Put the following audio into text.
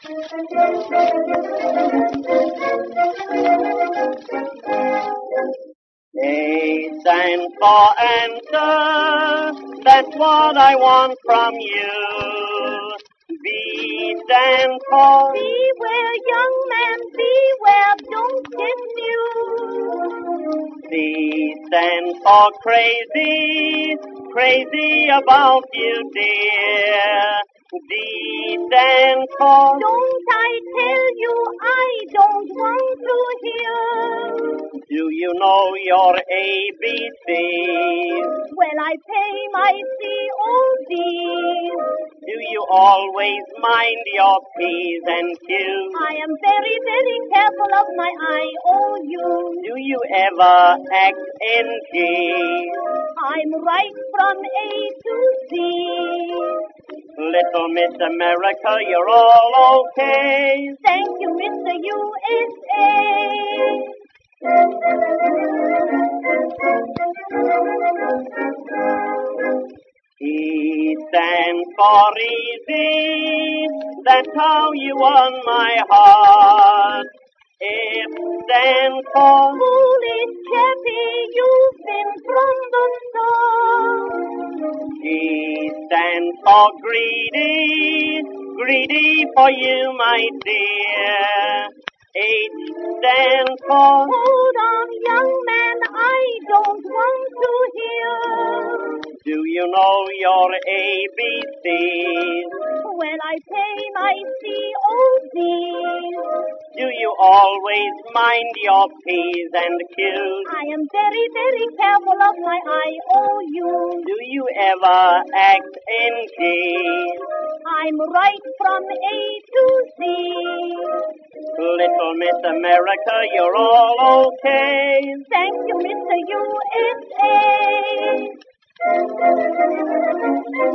A stands for answer, that's what I want from you. B stands for beware, young man, beware, don't get new. C stands for crazy, crazy about you, dear. D stands for don't I tell you I don't want to hear. do you know your ABCs? Well, I pay my COD. Do you always mind your P's and Q's? I am very, very careful of my IOU. Do you ever act NG? I'm right from A to Z. Little Miss America, you're all okay. Thank you, Mr. USA. E stands for easy, that's how you won my heart. F stands for Foolish chappie, you've been from the start. G stands for greedy, greedy for you, my dear. H stands for hold on, young man, I don't want to hear. do you know your ABCs? Well, I pay my COD. Do you always mind your P's and Q's? I am very, very careful of my IOU. Do you ever act NG? I'm right from A to Z. Little Miss America, you're all okay. Thank you, Mr. USA.